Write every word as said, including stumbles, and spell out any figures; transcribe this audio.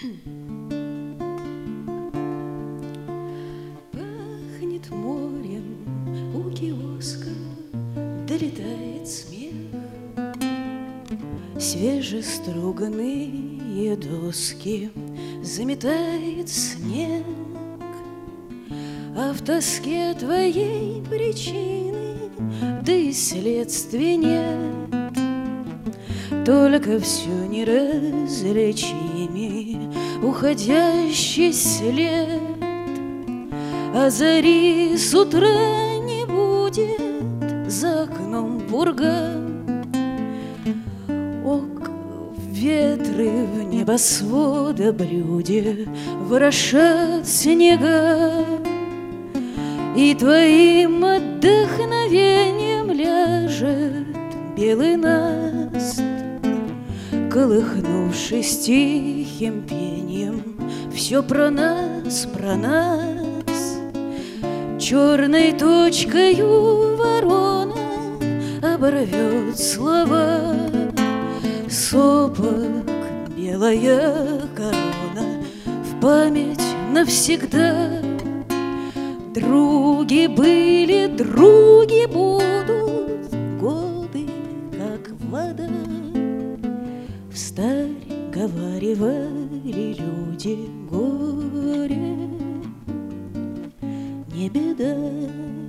Пахнет морем у киоска, долетает смех, свежеструганные доски заметает снег. А в тоске твоей причины, да и следствия нет, только все неразличимый уходящий след. А зари с утра не будет, за окном пурга, ок, ветры в небосвода блюде ворошат снега. И твоим отдохновением ляжет белый наст, колыхнувшись тихим пением, все про нас, про нас. Черной точкою ворона оборвет слова, сопок белая корона в память навсегда. Други были, други будут, годы, как вода. Встарь говаривали люди, горе не беда.